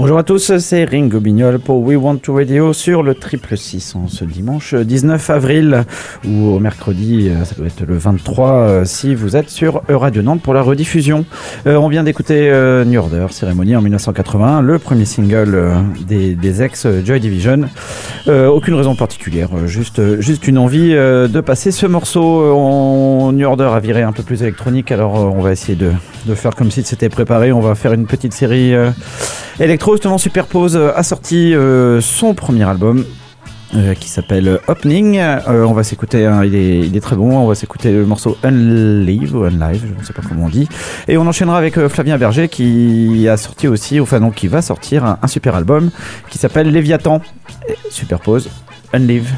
Bonjour à tous, c'est Ringo Bignol pour We Want to Radio sur le 666 en ce dimanche 19 avril ou au mercredi, ça doit être le 23 si vous êtes sur Radio Nantes pour la rediffusion. On vient d'écouter New Order, Cérémonie en 1981, le premier single des ex Joy Division. Aucune raison particulière, juste une envie de passer ce morceau. New Order a viré un peu plus électronique, alors on va essayer de faire comme si c'était préparé. On va faire une petite série électro. Justement, Superpose a sorti son premier album qui s'appelle Opening. On va s'écouter, il est très bon. On va s'écouter le morceau Unlive, je ne sais pas comment on dit. Et on enchaînera avec Flavien Berger qui a sorti aussi, qui va sortir un super album qui s'appelle Léviathan. Superpose, Unlive.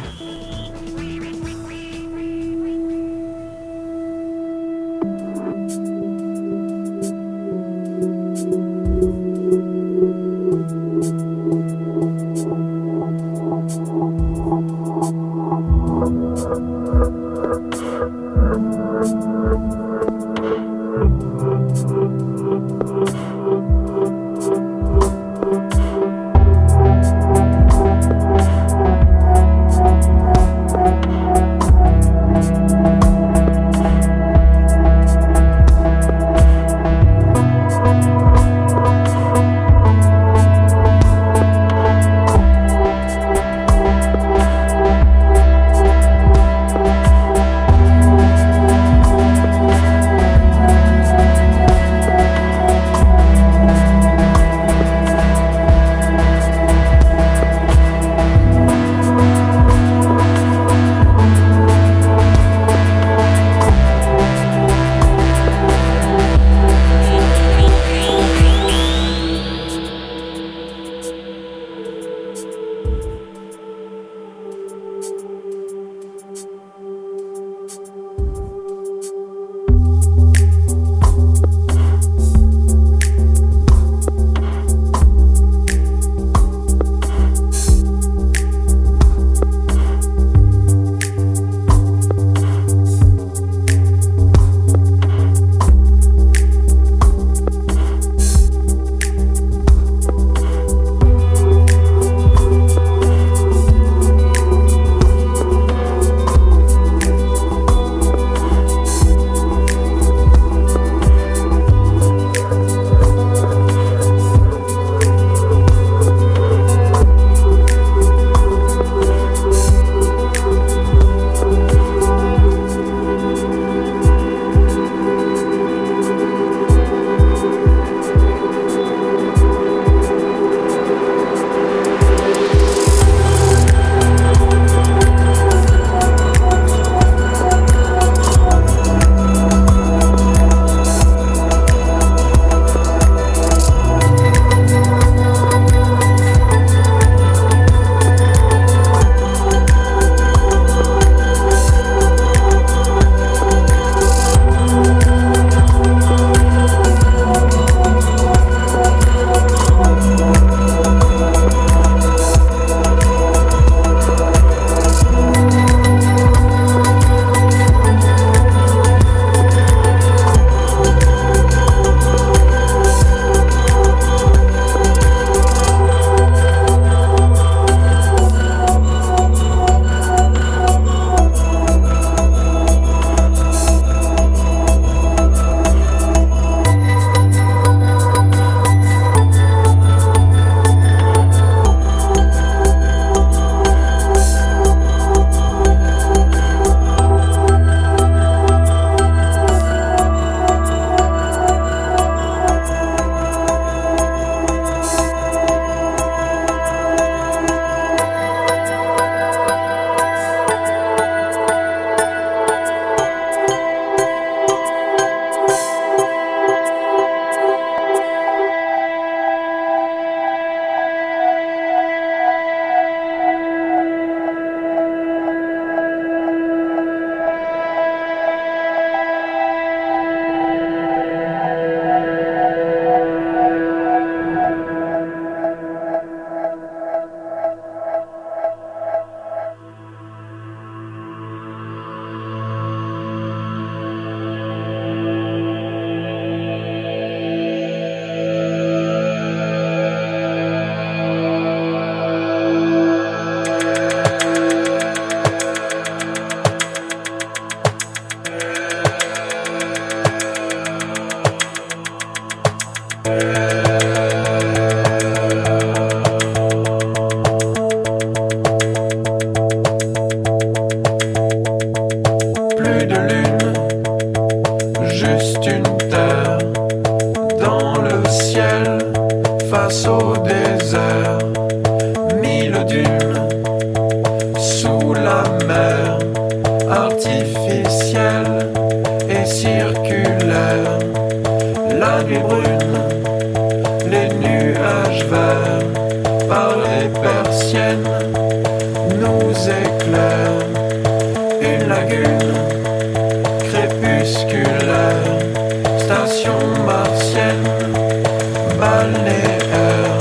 par les persiennes nous éclaire une lagune crépusculaire, station martienne, balnéaire,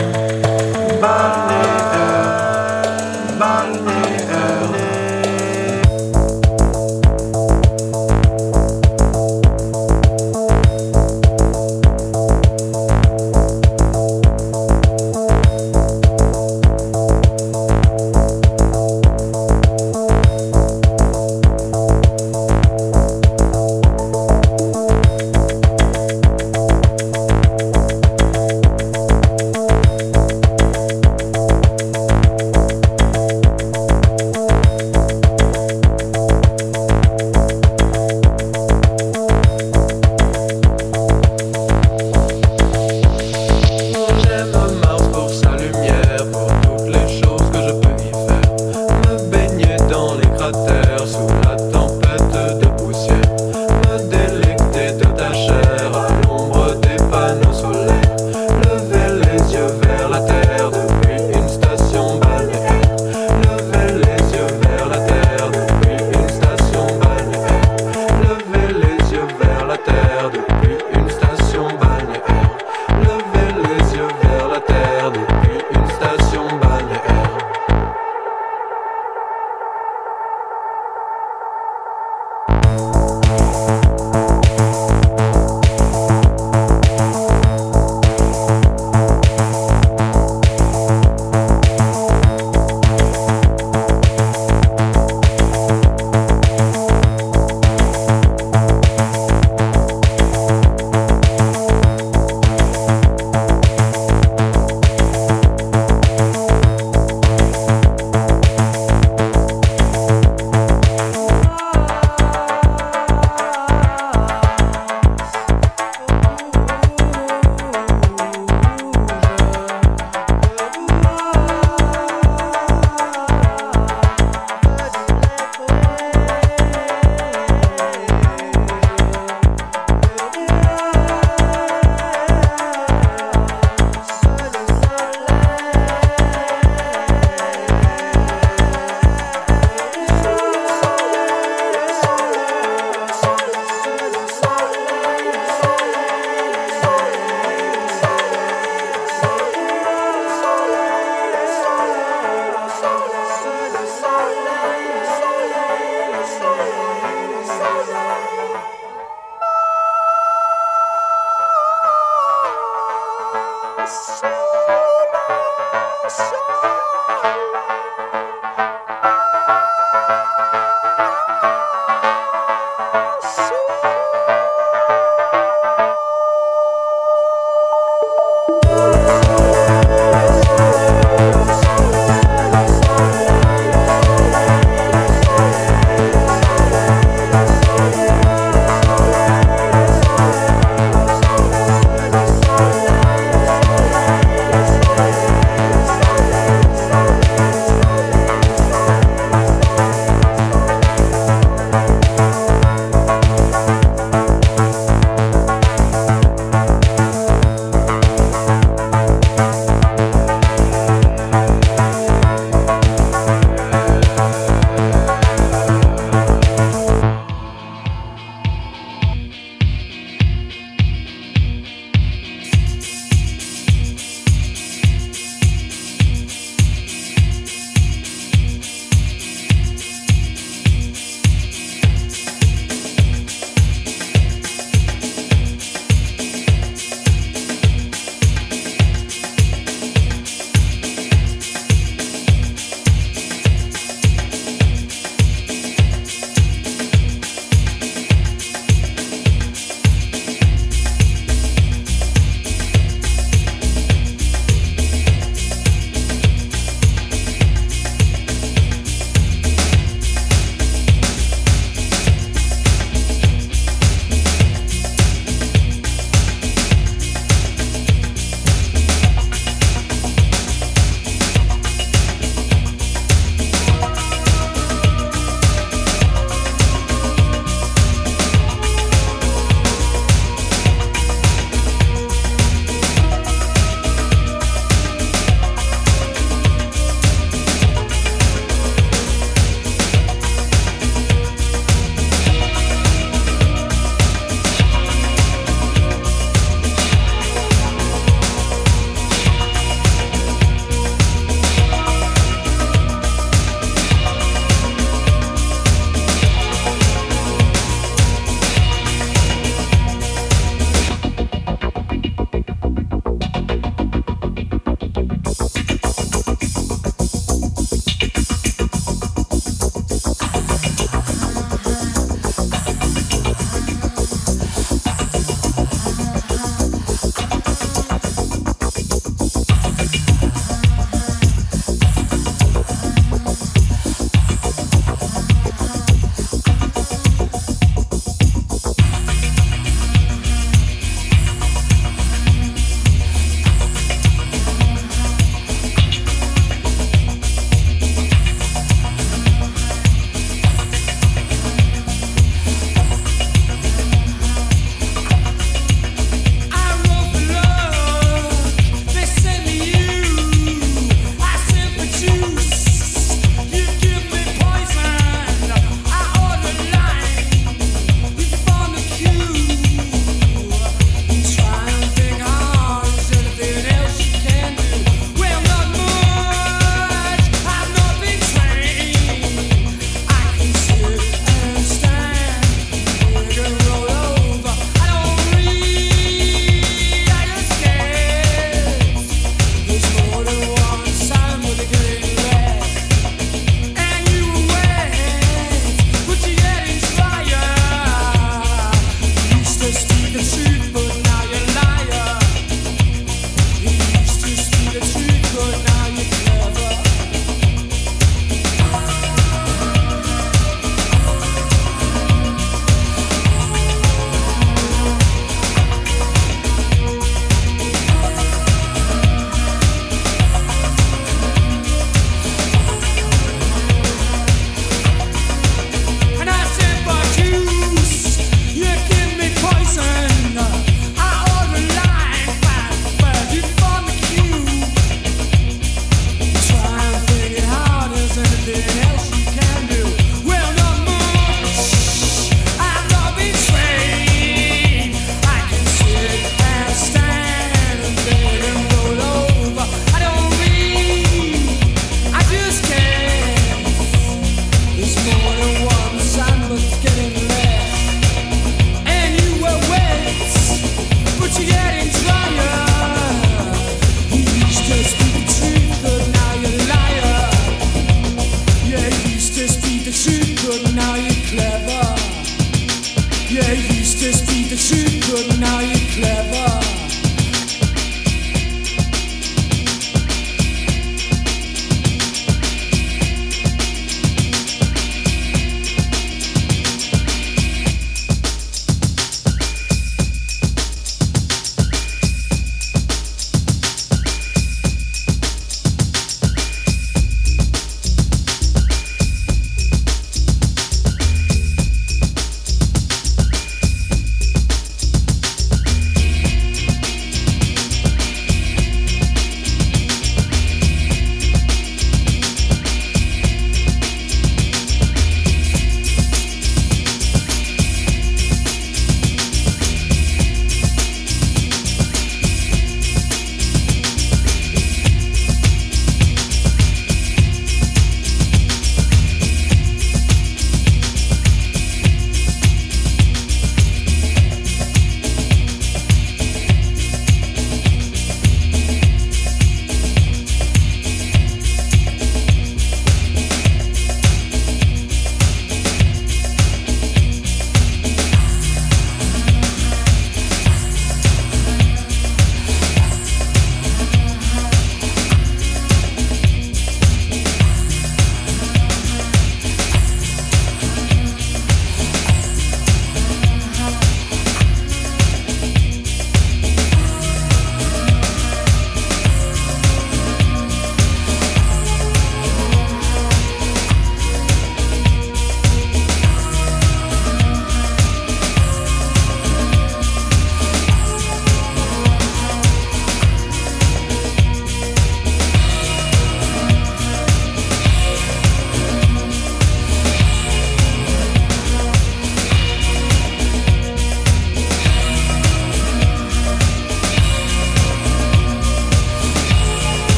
balnéaire, balnéaire.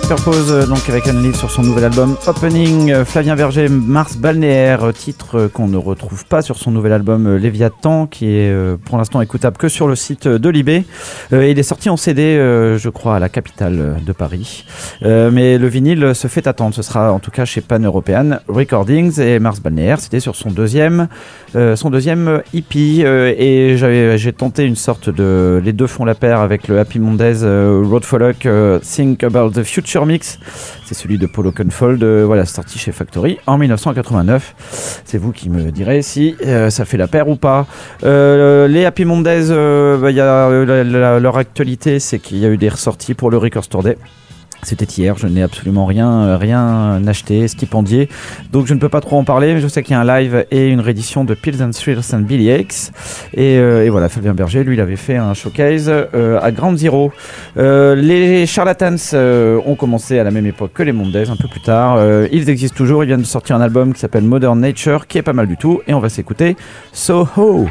Purpose, donc avec Anne Lee sur son nouvel album Opening. Flavien Berger, Mars Balnéaire, titre qu'on ne retrouve pas sur son nouvel album Léviathan, qui est pour l'instant écoutable que sur le site de Libé. Il est sorti en CD, je crois, à la capitale de Paris. Mais le vinyle se fait attendre. Ce sera en tout cas chez Pan European Recordings. Et Mars Balnéaire, c'était sur son deuxième EP. Et j'ai tenté une sorte de... Les deux font la paire avec le Happy Mondays Road Folk Think About the Future Mix. C'est celui de Paul Oakenfold, voilà, sorti chez Factory en 1989. C'est vous qui me direz si ça fait la paire ou pas. Les Happy Mondays, leur actualité, c'est qu'il y a eu des ressorties pour le Record Store Day. C'était hier, je n'ai absolument rien acheté, stipendié, donc je ne peux pas trop en parler, mais je sais qu'il y a un live et une réédition de Pills and Thrills and Billy Aches, et voilà, Fabien Berger, lui, il avait fait un showcase à Ground Zero. Les Charlatans ont commencé à la même époque que les Mondays, un peu plus tard. Ils existent toujours, ils viennent de sortir un album qui s'appelle Modern Nature, qui est pas mal du tout, et on va s'écouter Soho.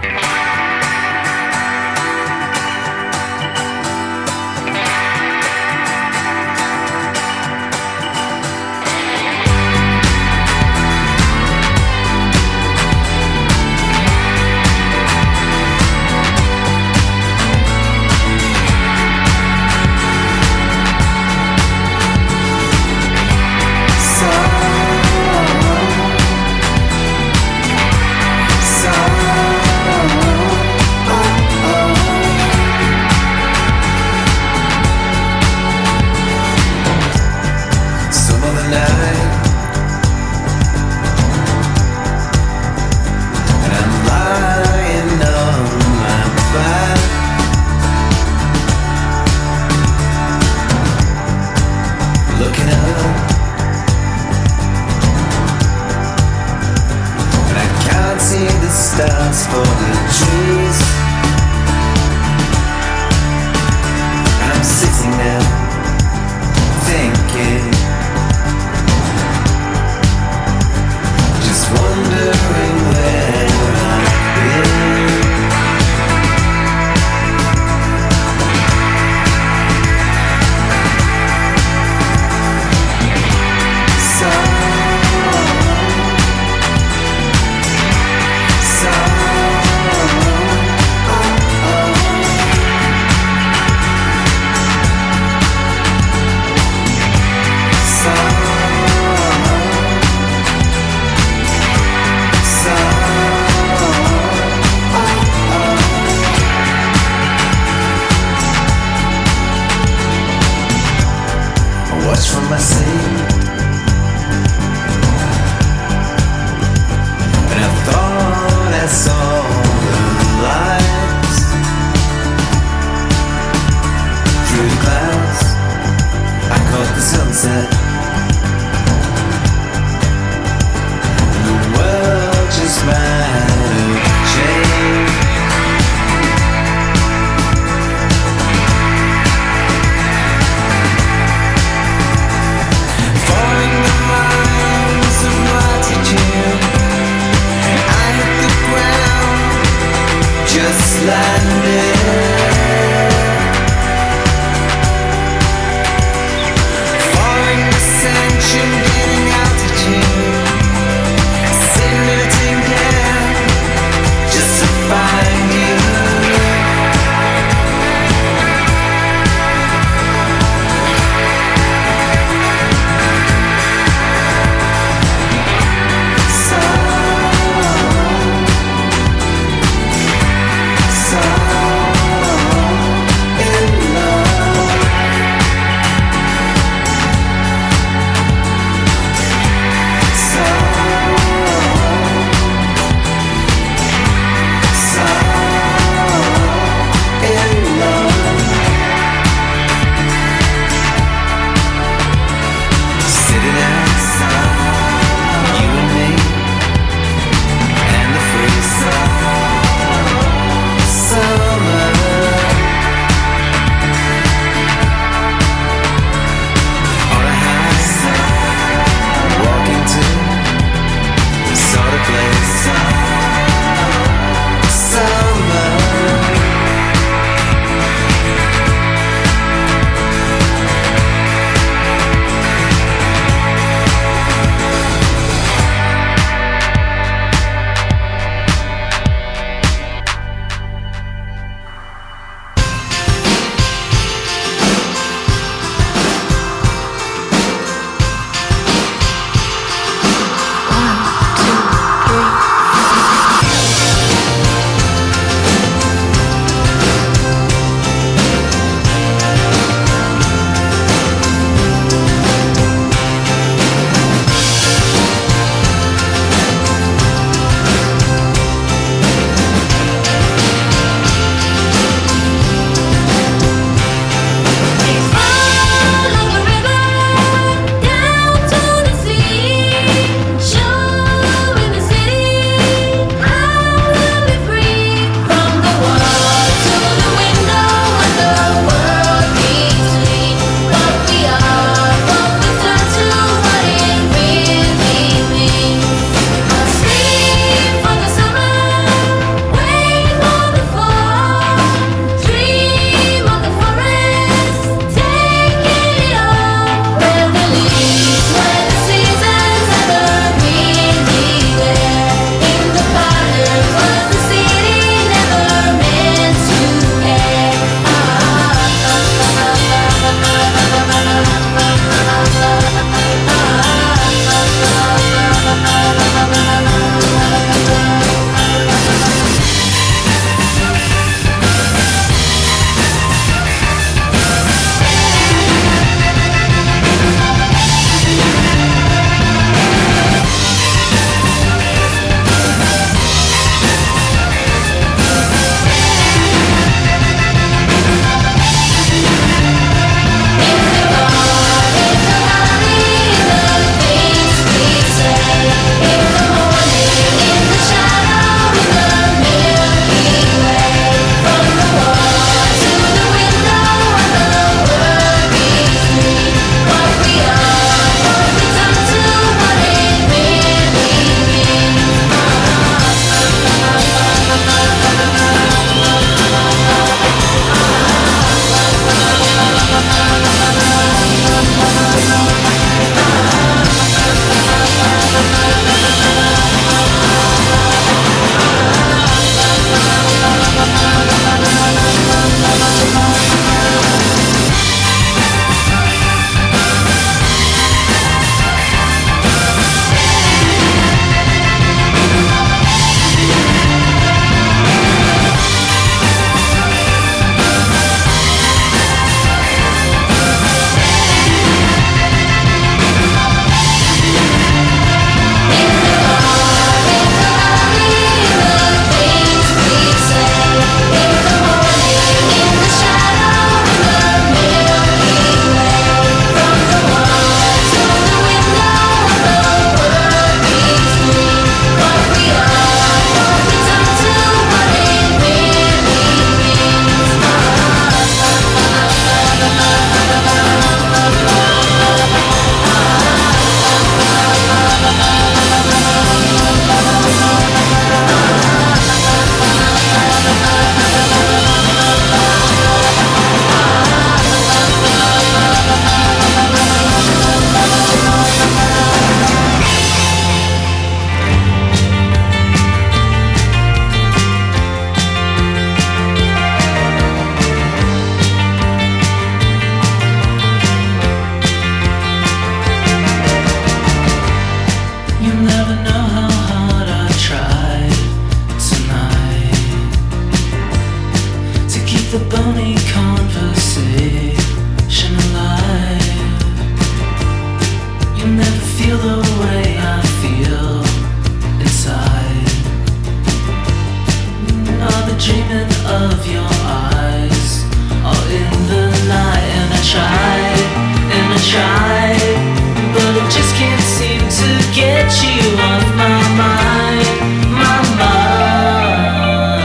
to get you off my mind, my mind.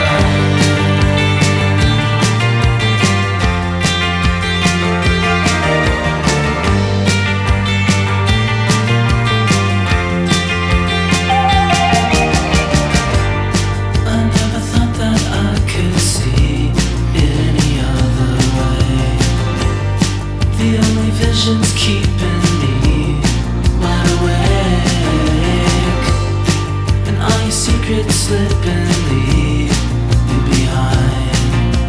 I never thought that I could see it any other way. The only vision's keeping me wide awake, and all your secrets slip and leave me behind.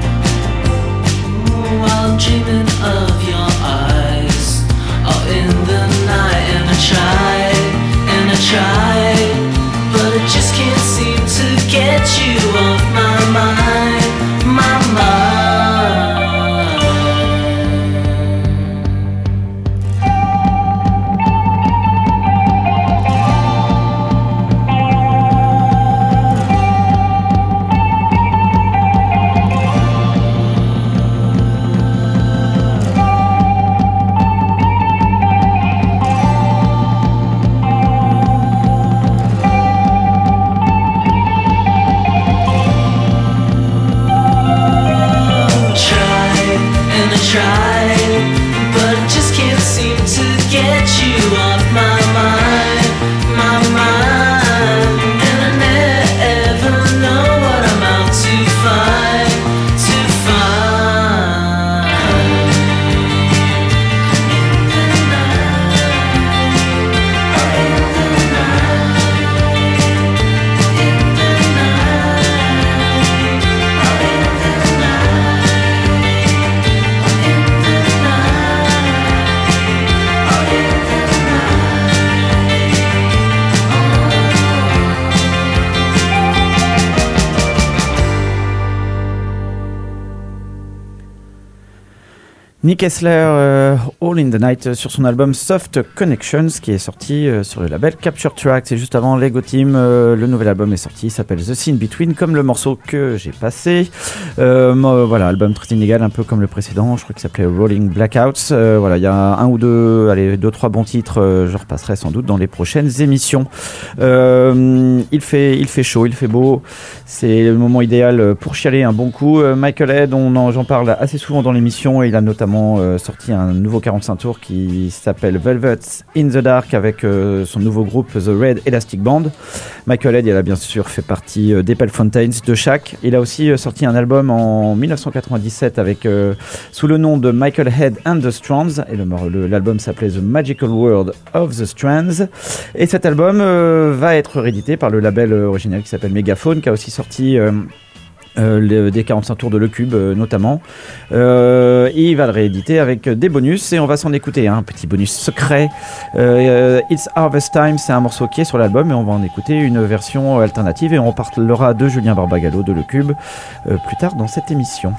While I'm dreaming of your eyes, all in the night. And I tried, but I just can't seem to get you off my mind, my mind. Nick Hessler, All in the Night, sur son album Soft Connections, qui est sorti sur le label Capture Tracks. Et juste avant, Lego Team, le nouvel album est sorti, il s'appelle The Scene Between, comme le morceau que j'ai passé. Voilà, album très inégal, un peu comme le précédent, je crois qu'il s'appelait Rolling Blackouts. Voilà, il y a deux, trois bons titres, je repasserai sans doute dans les prochaines émissions. Il fait chaud, il fait beau, c'est le moment idéal pour chialer un bon coup. Michael Head, j'en parle assez souvent dans l'émission, et il a notamment sorti un nouveau 45 tours qui s'appelle Velvet in the Dark avec son nouveau groupe The Red Elastic Band. Michael Head, il a bien sûr fait partie des Pale Fountains, de Shaq. Il a aussi sorti un album en 1997 avec sous le nom de Michael Head and the Strands, et l'album s'appelait The Magical World of the Strands. Et cet album va être réédité par le label original qui s'appelle Megaphone, qui a aussi sorti des 45 tours de Le Cube notamment, et il va le rééditer avec des bonus, et on va s'en écouter un petit bonus secret. It's Harvest Time, c'est un morceau qui est sur l'album, et on va en écouter une version alternative, et on parlera de Julien Barbagallo de Le Cube plus tard dans cette émission.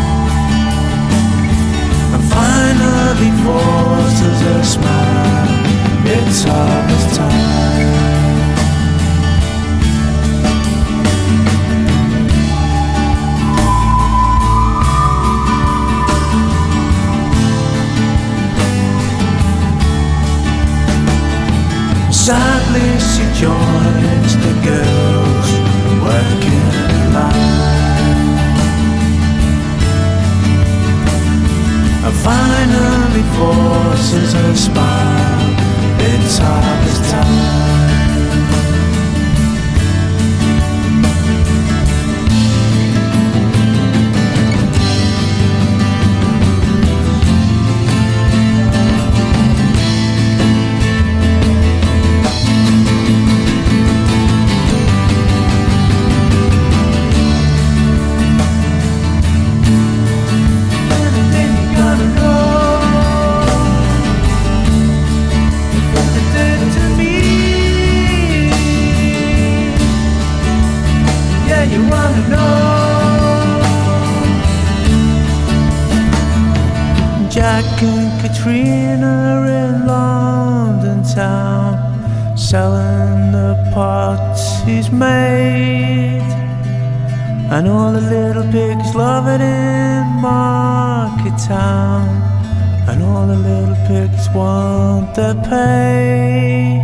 Forces a smile. Sadly she joins the girls working life, and finally forces her smile in harvest time. Jack and Katrina in London town, selling the pots he's made, and all the little pigs love it in Market Town, and all the little pigs want their pay.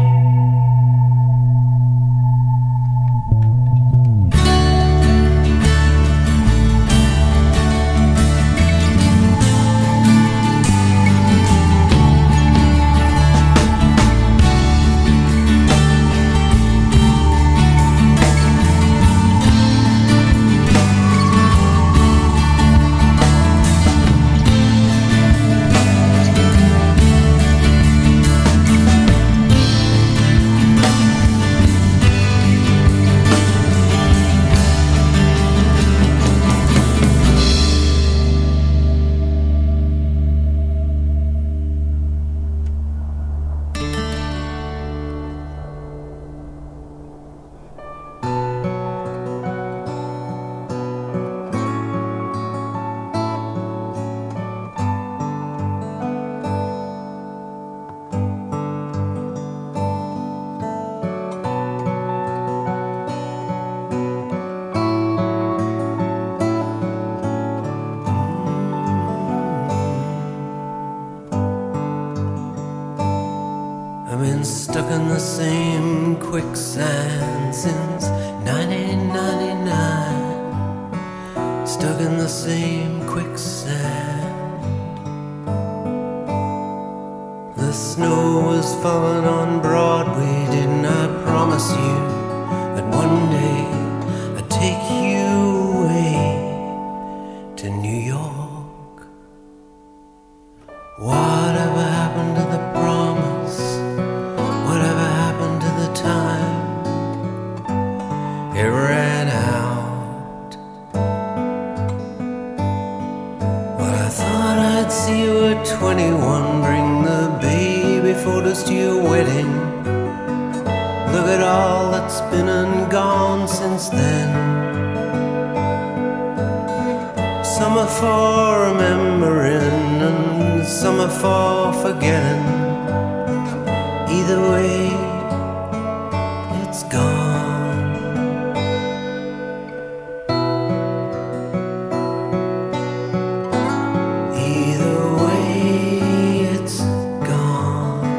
Stuck in the same quicksand since 1999. Stuck in the same quicksand. The snow was falling on Broadway. Didn't I promise you that one day I'd take you away to New York? Whatever happened to the promise? Whatever happened to the time? It ran out. Well, I thought I'd see you at 21. Bring the baby photos to your wedding. Look at all that's been and gone since then. Some are for remembering and some are for forgetting. Either way, it's gone. Either way, it's gone.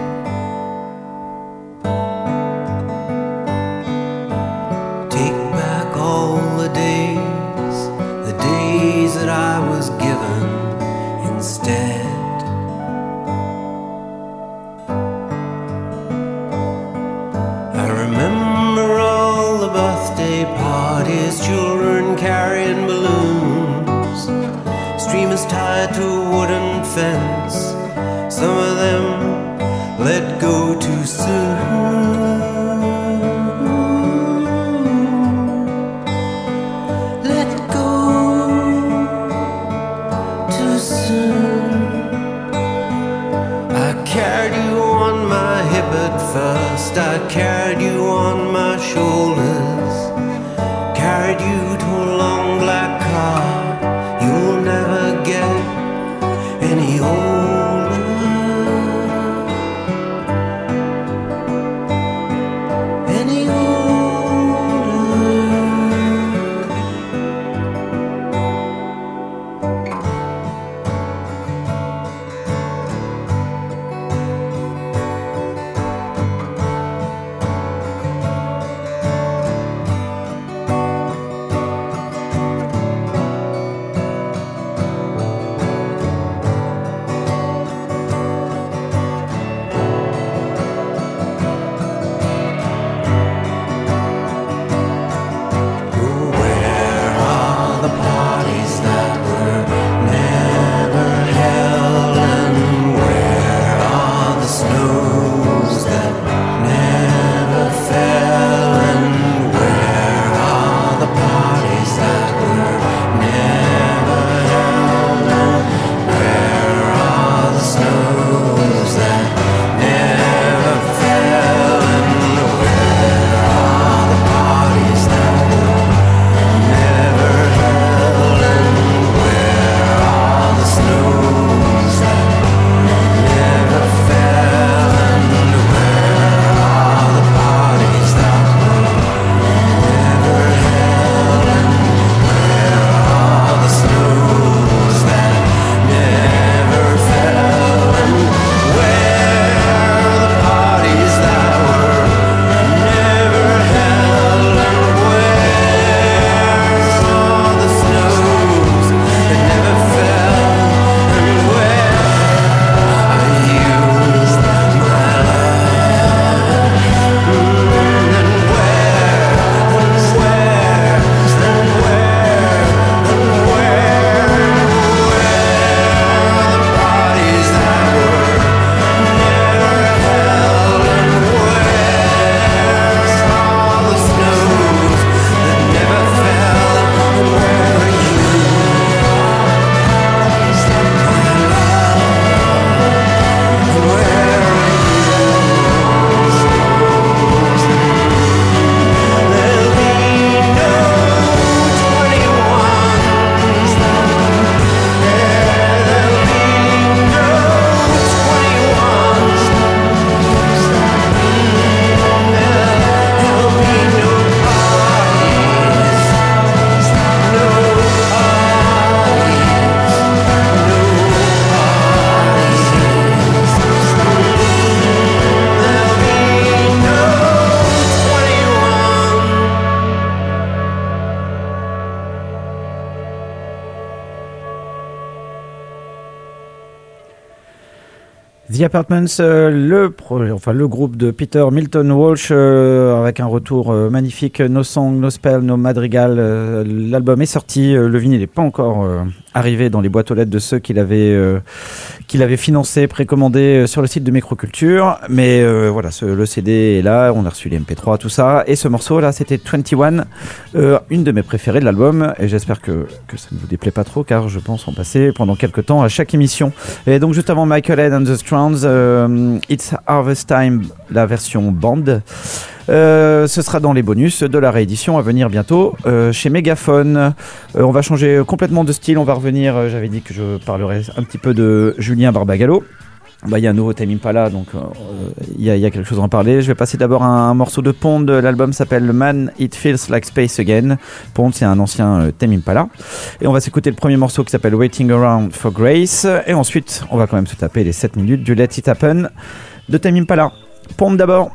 Take back all the days that I was given instead. Parties, children carrying balloons, streamers tied to a wooden fence. Some of them let go too soon. Let go too soon. I carried you on my hip at first. I carried you on my shoulders. Carried you to a long black car. You'll never get any older. Any older. The Apartments, le groupe de Peter Milton Walsh, avec un retour magnifique, No Song, No Spell, No Madrigal. L'album est sorti, le vinyle n'est pas encore arrivé dans les boîtes aux lettres de ceux qui l'avaient financé, précommandé sur le site de Microculture. Mais voilà, le CD est là, on a reçu les MP3, tout ça. Et ce morceau là, c'était 21, une de mes préférées de l'album. Et j'espère que ça ne vous déplaît pas trop, car je pense en passer pendant quelques temps à chaque émission. Et donc juste avant Michael Head and the Strands, It's Harvest Time, la version band. Ce sera dans les bonus de la réédition à venir bientôt chez Mégaphone. On va changer complètement de style, on va revenir, j'avais dit que je parlerais un petit peu de Julien Barbagallo. Il y a un nouveau Tame Impala, donc il y a quelque chose à en parler. Je vais passer d'abord un morceau de Pond. L'album s'appelle Man It Feels Like Space Again. Pond, c'est un ancien Tame Impala. Et on va s'écouter le premier morceau qui s'appelle Waiting Around for Grace. Et ensuite, on va quand même se taper les 7 minutes du Let It Happen de Tame Impala. Pond d'abord.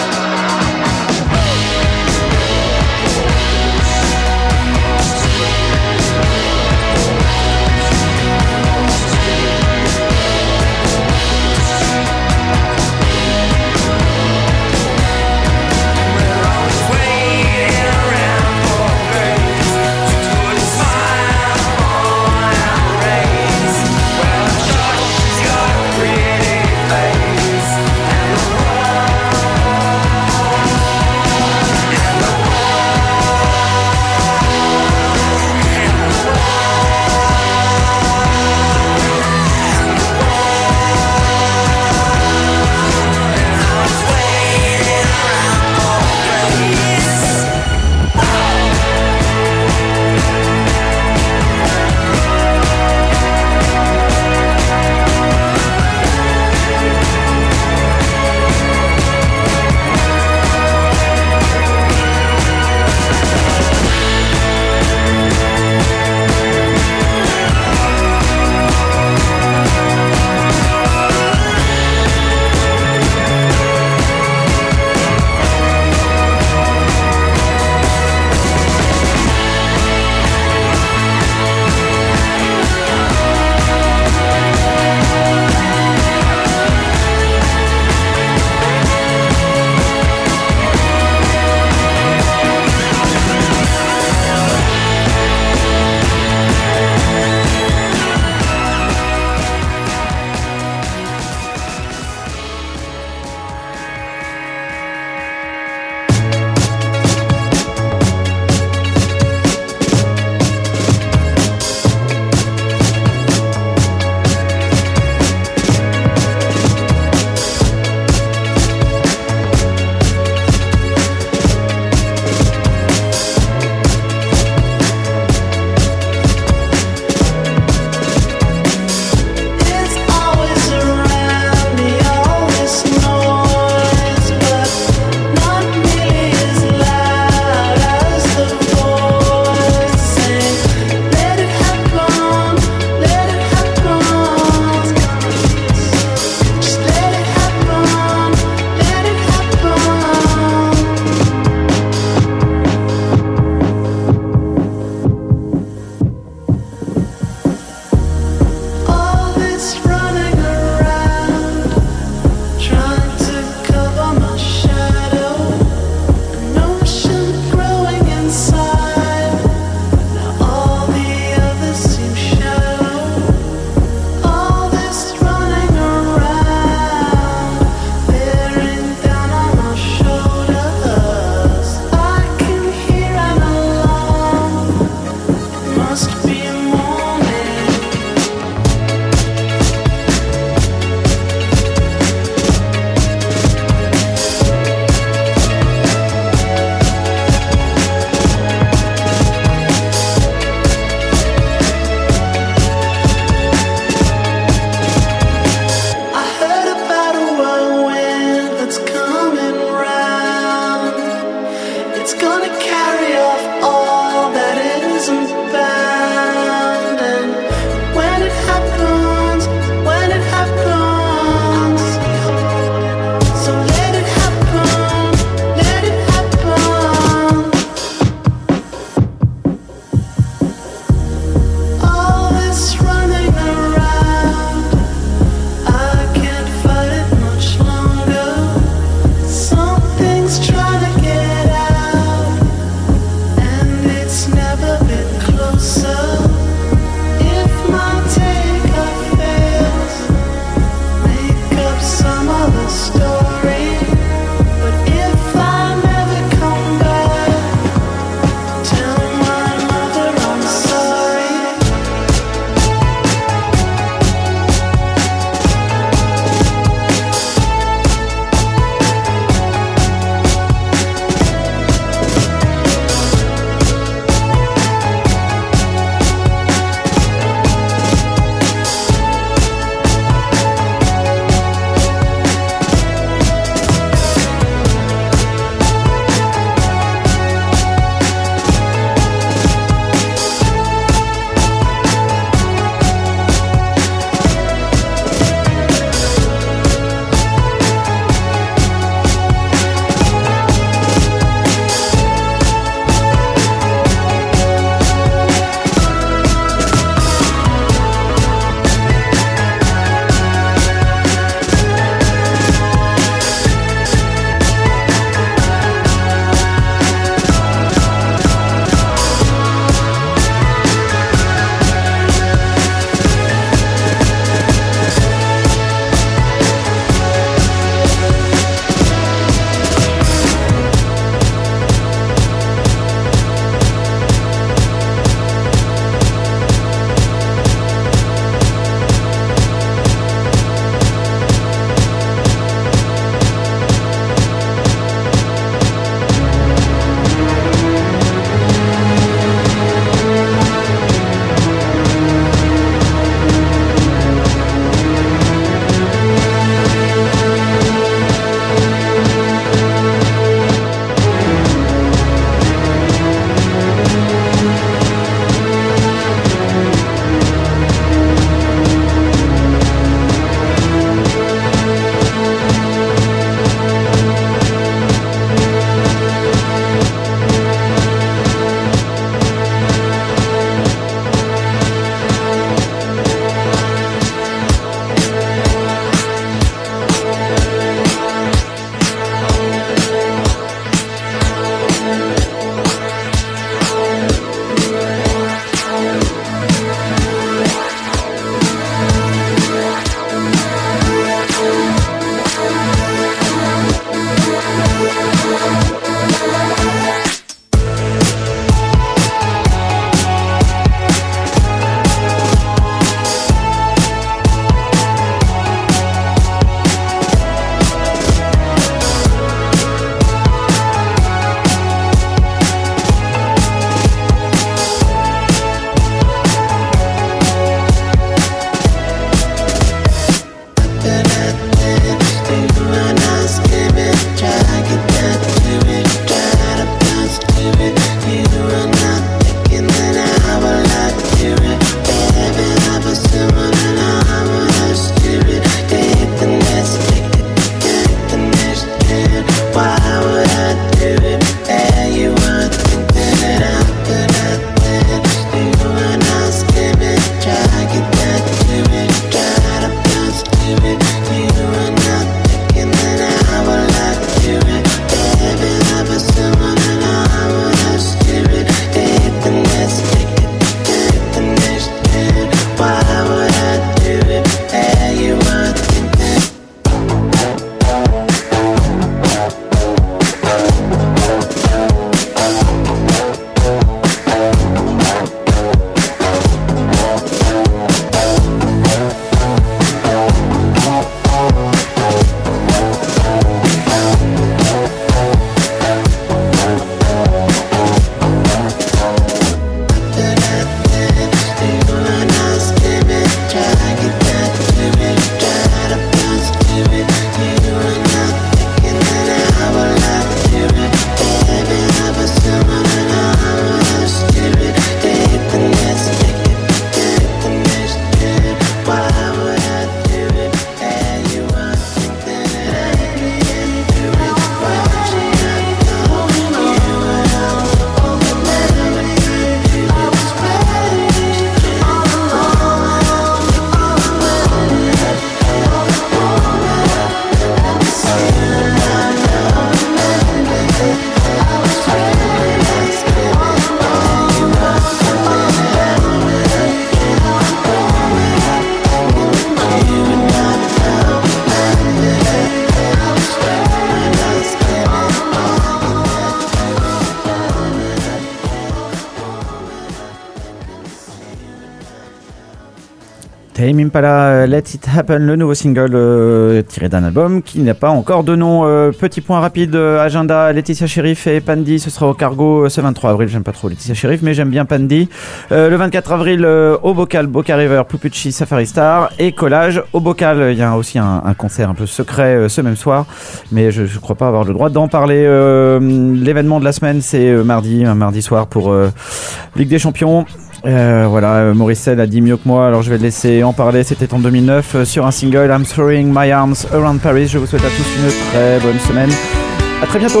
Tame Impala, Let It Happen, le nouveau single tiré d'un album qui n'a pas encore de nom. Petit point rapide, agenda, Laetitia Sheriff et Pandy, ce sera au Cargo ce 23 avril. J'aime pas trop Laetitia Sheriff, mais j'aime bien Pandy. Le 24 avril, au Bocal, Boca River, Pupucci, Safari Star et Collage. Au Bocal, il y a aussi un concert un peu secret ce même soir, mais je crois pas avoir le droit d'en parler. L'événement de la semaine, c'est un mardi soir pour Ligue des Champions. Voilà, Morissette a dit mieux que moi, alors je vais le laisser en parler. C'était en 2009 sur un single, I'm Throwing My Arms Around Paris. Je vous souhaite à tous une très bonne semaine. À très bientôt.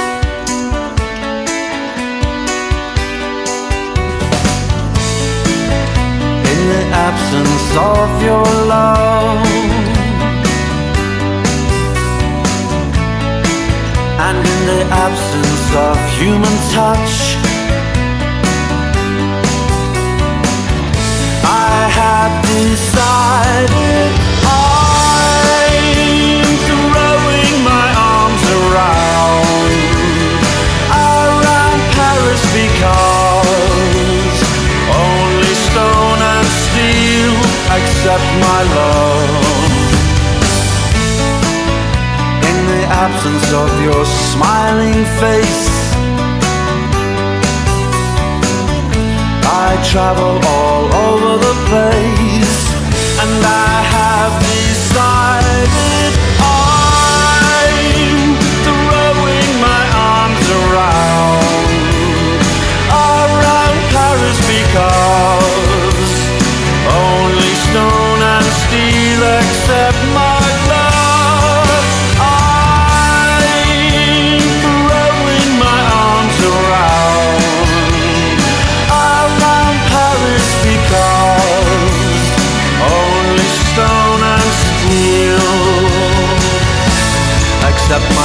In the absence of your love, and in the absence of human touch, I have decided I'm throwing my arms around Paris, because only stone and steel accept my love. In the absence of your smiling face, I travel all over the place, and I have decided I'm throwing my arms around Paris, because only stone and steel accept my love. I'm throwing my arms around Paris, because only stone and steel accept